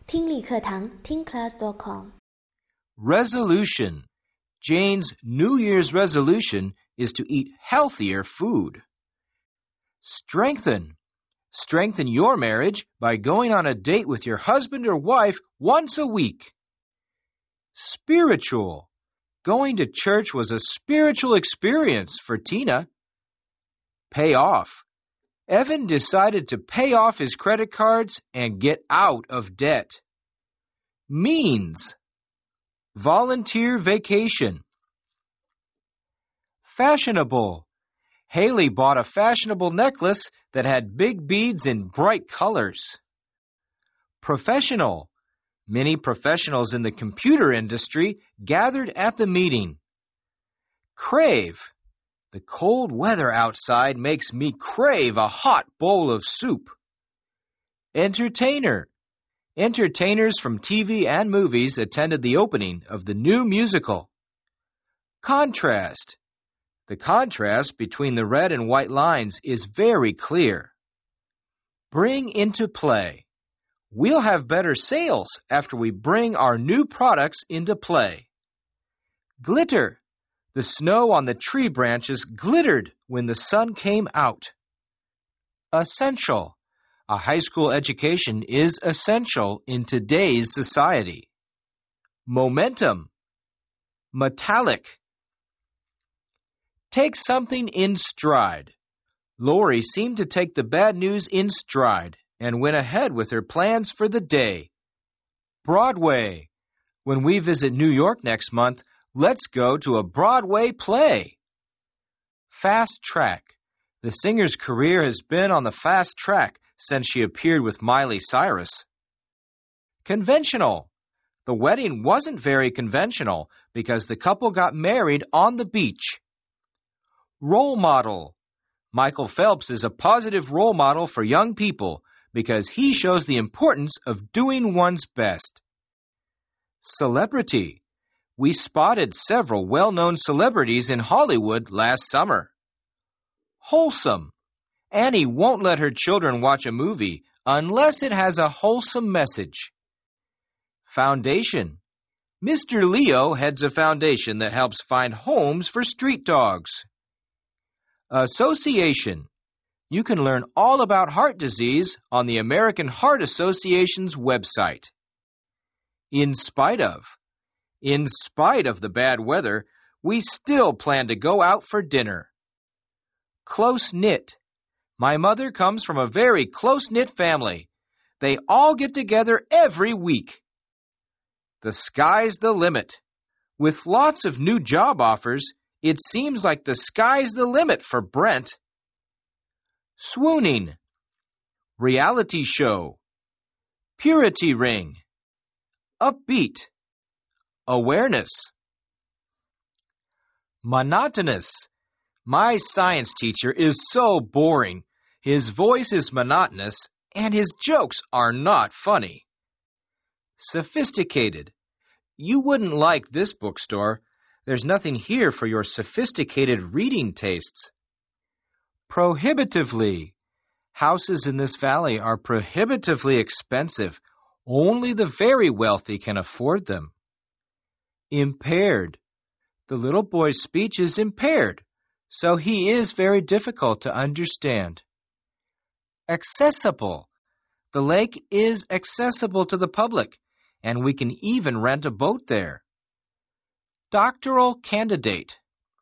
听力课堂听class.com Resolution. Jane's New Year's resolution is to eat healthier food. Strengthen. Strengthen your marriage by going on a date with your husband or wife once a week. Spiritual. Going to church was a spiritual experience for Tina. Pay off. Evan decided to pay off his credit cards and get out of debt. Means. Volunteer vacation. Fashionable. Haley bought a fashionable necklace that had big beads in bright colors. Professional. Many professionals in the computer industry gathered at the meeting. Crave. The cold weather outside makes me crave a hot bowl of soup. Entertainer. Entertainers from TV and movies attended the opening of the new musical. Contrast. The contrast between the red and white lines is very clear. Bring into play. We'll have better sales after we bring our new products into play. Glitter. The snow on the tree branches glittered when the sun came out. Essential. A high school education is essential in today's society. Momentum. Metallic. Take something in stride. Lori seemed to take the bad news in stride and went ahead with her plans for the day. Broadway. When we visit New York next month, let's go to a Broadway play. Fast track. The singer's career has been on the fast track since she appeared with Miley Cyrus. Conventional. The wedding wasn't very conventional because the couple got married on the beach. Role model. Michael Phelps is a positive role model for young people because he shows the importance of doing one's best. Celebrity. We spotted several well-known celebrities in Hollywood last summer. Wholesome. Annie won't let her children watch a movie unless it has a wholesome message. Foundation. Mr. Leo heads a foundation that helps find homes for street dogs. Association. You can learn all about heart disease on the American Heart Association's website. In spite of. In spite of the bad weather, we still plan to go out for dinner. Close-knit. My mother comes from a very close-knit family. They all get together every week. The sky's the limit. With lots of new job offers, it seems like the sky's the limit for Brent. Swooning. Reality show. Purity ring. Upbeat. Awareness. Monotonous. My science teacher is so boring. His voice is monotonous, and his jokes are not funny. Sophisticated. You wouldn't like this bookstore. There's nothing here for your sophisticated reading tastes. Prohibitively. Houses in this valley are prohibitively expensive. Only the very wealthy can afford them. Impaired. The little boy's speech is impaired, so he is very difficult to understand. Accessible. The lake is accessible to the public, and we can even rent a boat there. Doctoral candidate.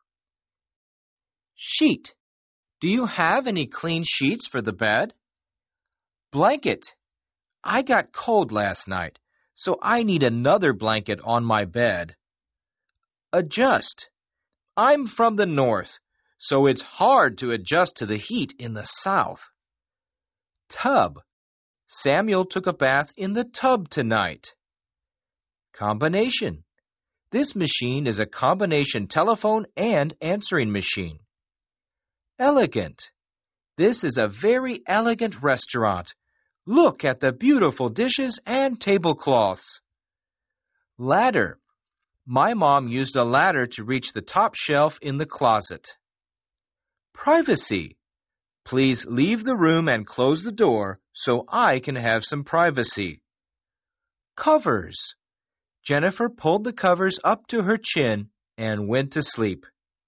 Sheet. Do you have any clean sheets for the bed? Blanket. I got cold last night, so I need another blanket on my bed. Adjust. I'm from the north, so it's hard to adjust to the heat in the south. Tub. Samuel took a bath in the tub tonight. Combination. This machine is a combination telephone and answering machine. Elegant. This is a very elegant restaurant. Look at the beautiful dishes and tablecloths. Ladder. My mom used a ladder to reach the top shelf in the closet. Privacy. Please leave the room and close the door so I can have some privacy. Covers. Jennifer pulled the covers up to her chin and went to sleep.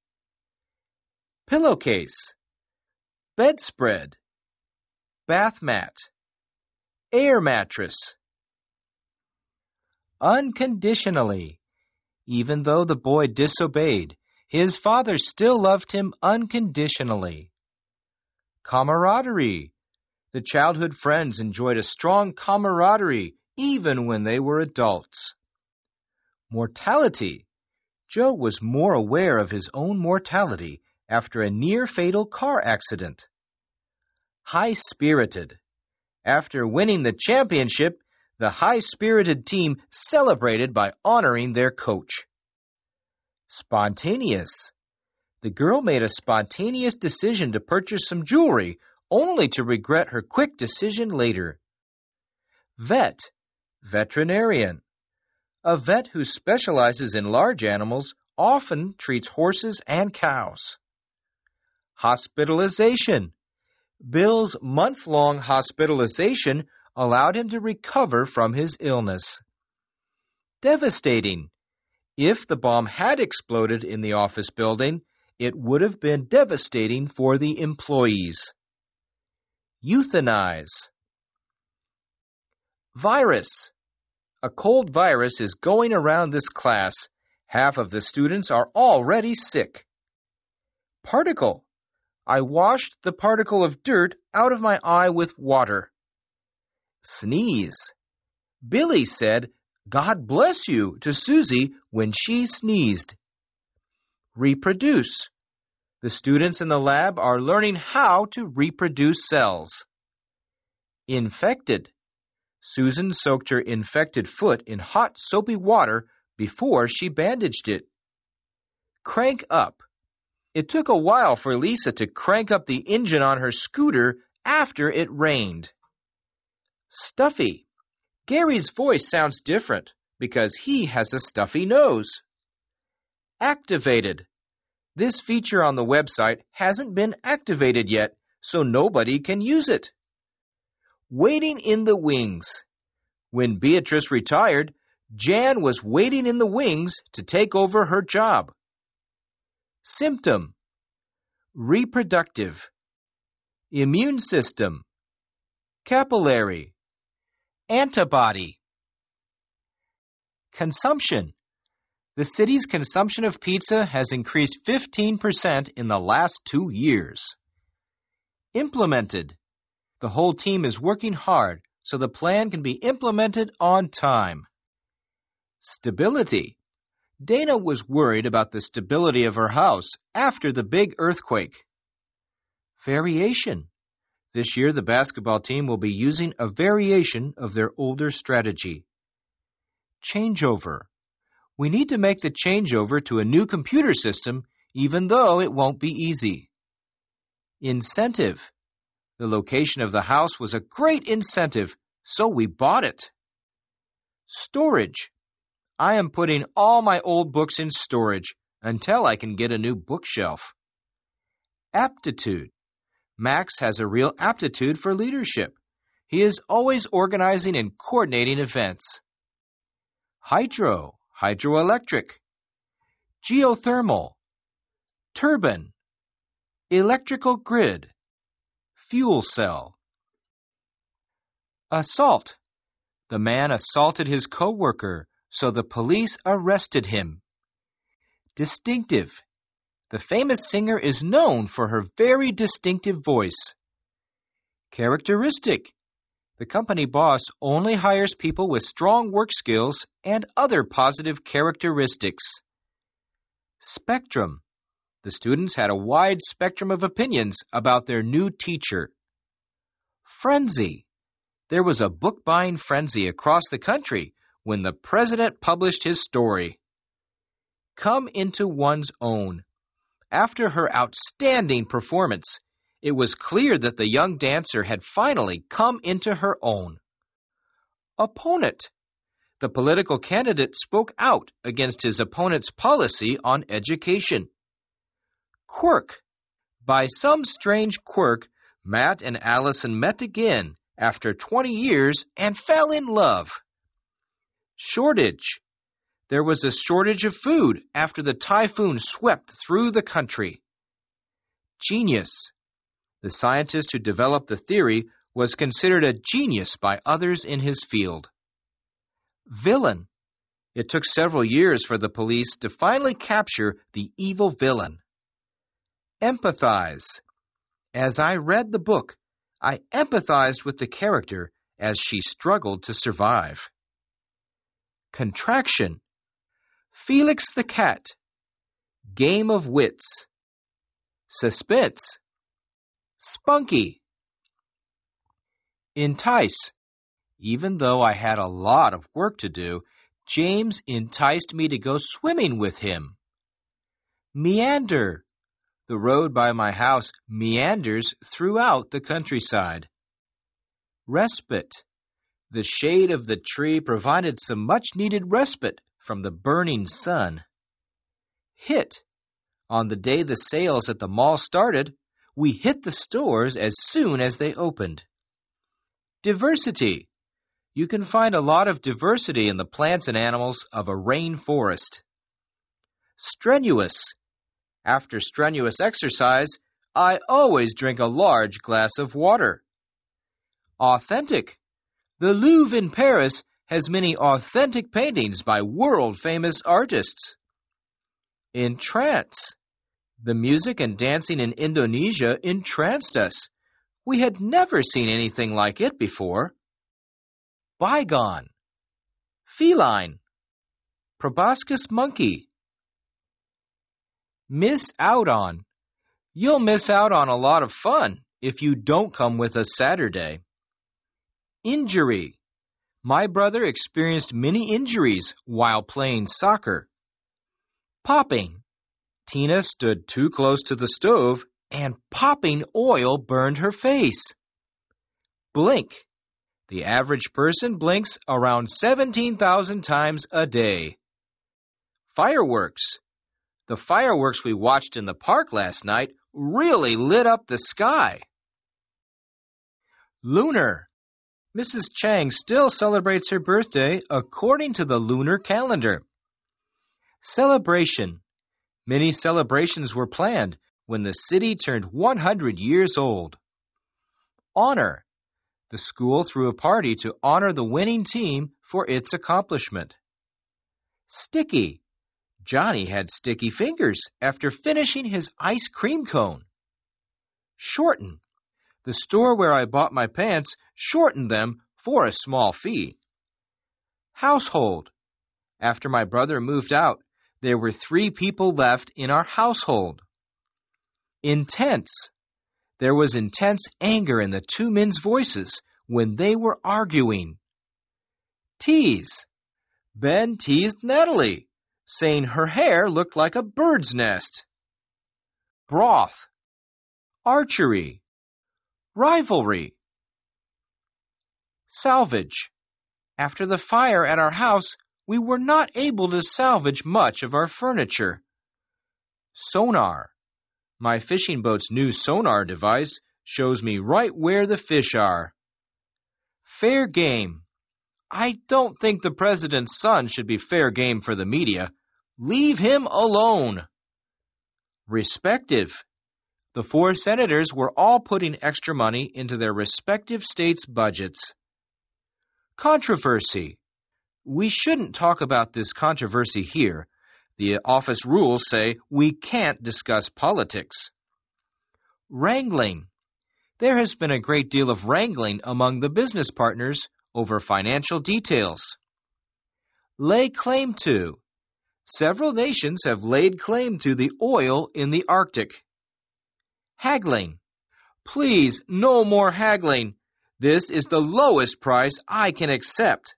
Pillowcase. Bedspread. Bath mat. Air mattress. Unconditionally. Even though the boy disobeyed, his father still loved him unconditionally. Camaraderie. The childhood friends enjoyed a strong camaraderie even when they were adults. Mortality. Joe was more aware of his own mortality after a near-fatal car accident. High-spirited. After winning the championship, the high-spirited team celebrated by honoring their coach. Spontaneous. The girl made a spontaneous decision to purchase some jewelry, only to regret her quick decision later. Vet. Veterinarian. A vet who specializes in large animals often treats horses and cows. Hospitalization. Bill's month-long hospitalization allowed him to recover from his illness. Devastating. If the bomb had exploded in the office building, it would have been devastating for the employees. Euthanize. Virus. A cold virus is going around this class. Half of the students are already sick. Particle. I washed the particle of dirt out of my eye with water. Sneeze. Billy said, "God bless you," to Susie when she sneezed. Reproduce. The students in the lab are learning how to reproduce cells. Infected. Susan soaked her infected foot in hot soapy water before she bandaged it. Crank up. It took a while for Lisa to crank up the engine on her scooter after it rained. Stuffy. Gary's voice sounds different because he has a stuffy nose. Activated. This feature on the website hasn't been activated yet, so nobody can use it. Waiting in the wings. When Beatrice retired, Jan was waiting in the wings to take over her job. Symptom. Reproductive. Immune system. Capillary. Antibody. Consumption. The city's consumption of pizza has increased 15% in the last 2 years. Implemented. The whole team is working hard so the plan can be implemented on time. Stability. Dana was worried about the stability of her house after the big earthquake. Variation. This year, the basketball team will be using a variation of their older strategy. Changeover. We need to make the changeover to a new computer system, even though it won't be easy. Incentive. The location of the house was a great incentive, so we bought it. Storage. I am putting all my old books in storage until I can get a new bookshelf. Aptitude. Max has a real aptitude for leadership. He is always organizing and coordinating events. Hydroelectric. Geothermal. Turbine. Electrical grid. Fuel cell. Assault. The man assaulted his coworker, so the police arrested him. Distinctive. The famous singer is known for her very distinctive voice. Characteristic. The company boss only hires people with strong work skills and other positive characteristics. Spectrum. The students had a wide spectrum of opinions about their new teacher. Frenzy. There was a book-buying frenzy across the country when the president published his story. Come into one's own. After her outstanding performance, it was clear that the young dancer had finally come into her own. Opponent. The political candidate spoke out against his opponent's policy on education. Quirk. By some strange quirk, Matt and Allison met again after 20 years and fell in love. Shortage. There was a shortage of food after the typhoon swept through the country. Genius. The scientist who developed the theory was considered a genius by others in his field. Villain. It took several years for the police to finally capture the evil villain. Empathize. As I read the book, I empathized with the character as she struggled to survive. Contraction. Felix the cat. Game of wits. Suspense. Spunky. Entice. Even though I had a lot of work to do, James enticed me to go swimming with him. Meander. The road by my house meanders throughout the countryside. Respite. The shade of the tree provided some much-needed respite from the burning sun. Hit. On the day the sales at the mall started, we hit the stores as soon as they opened. Diversity. You can find a lot of diversity in the plants and animals of a rainforest. Strenuous. After strenuous exercise, I always drink a large glass of water. Authentic. The Louvre in Paris has many authentic paintings by world-famous artists. Entrance. The music and dancing in Indonesia entranced us. We had never seen anything like it before. Bygone. Feline. Proboscis monkey. Miss out on. You'll miss out on a lot of fun if you don't come with us Saturday. Injury. My brother experienced many injuries while playing soccer. Popping. Tina stood too close to the stove and popping oil burned her face. Blink. The average person blinks around 17,000 times a day. Fireworks. The fireworks we watched in the park last night really lit up the sky. Lunar. Mrs. Chang still celebrates her birthday according to the lunar calendar. Celebration. Many celebrations were planned when the city turned 100 years old. Honor. The school threw a party to honor the winning team for its accomplishment. Sticky. Johnny had sticky fingers after finishing his ice cream cone. Shorten. The store where I bought my pants shortened them for a small fee. Household. After my brother moved out, there were 3 people left in our household. Intense. There was intense anger in the 2 men's voices when they were arguing. Tease. Ben teased Natalie, saying her hair looked like a bird's nest. Broth. Archery. Rivalry. Salvage. After the fire at our house, we were not able to salvage much of our furniture. Sonar. My fishing boat's new sonar device shows me right where the fish are. Fair game. I don't think the president's son should be fair game for the media. Leave him alone. Respective. The 4 senators were all putting extra money into their respective states' budgets. Controversy. We shouldn't talk about this controversy here. The office rules say we can't discuss politics. Wrangling. There has been a great deal of wrangling among the business partners over financial details. Lay claim to. Several nations have laid claim to the oil in the Arctic. Haggling. Please, no more haggling. This is the lowest price I can accept.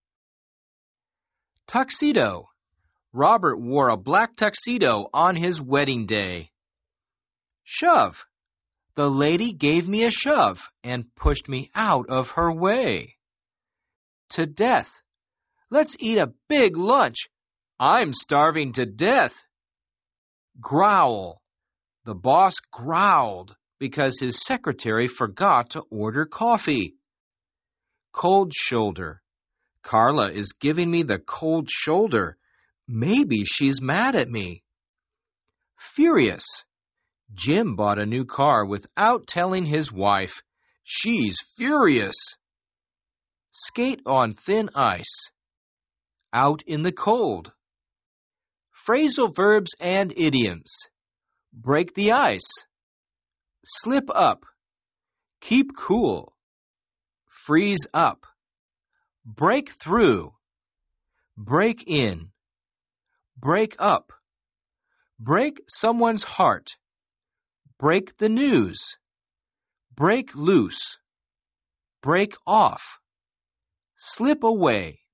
Tuxedo. Robert wore a black tuxedo on his wedding day. Shove. The lady gave me a shove and pushed me out of her way. To death. Let's eat a big lunch. I'm starving to death. Growl. The boss growled because his secretary forgot to order coffee. Cold shoulder. Carla is giving me the cold shoulder. Maybe she's mad at me. Furious. Jim bought a new car without telling his wife. She's furious. Skate on thin ice. Out in the cold. Phrasal verbs and idioms. Break the ice. Slip up. Keep cool. Freeze up. Break through. Break in. Break up. Break someone's heart. Break the news. Break loose. Break off. Slip away.